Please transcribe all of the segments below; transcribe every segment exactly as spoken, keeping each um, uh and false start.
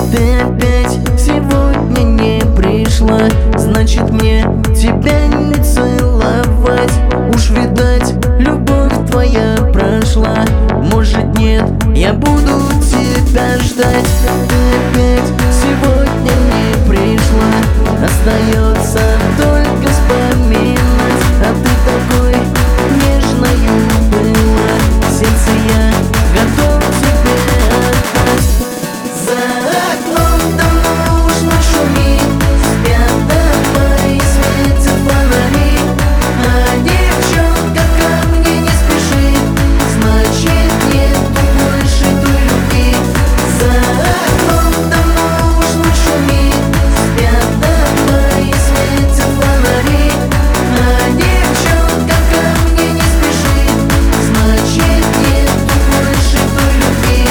Ты опять сегодня не пришла, значит мне тебя не целовать. Уж видать, любовь твоя прошла. Может нет, я буду тебя ждать. Ты опять сегодня не пришла, остается только вспоминать. А ты такой нежною была, сердце я готов тебе отдать. За окном давно уж ночь шумит, спят дома и светят фонари. А девчонка ко мне не спешит, значит нету больше той любви. За окном давно уж ночь шумит, спят дома и светят фонари. А девчонка ко мне не спешит, значит нету больше той любви.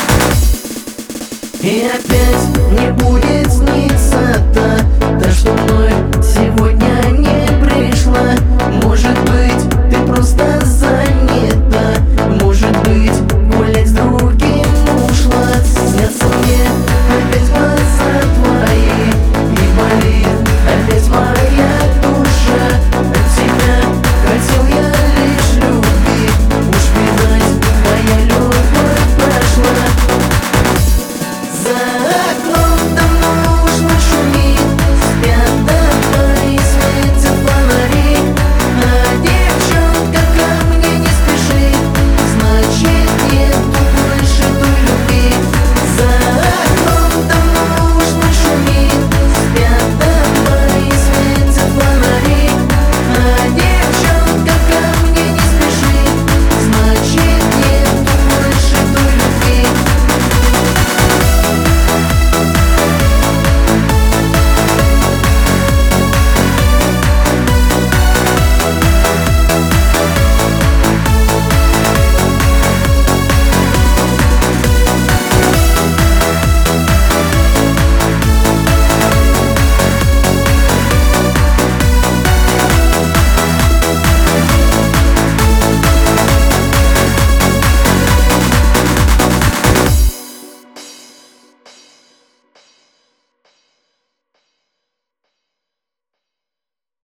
И опять не будет сниться та, та, что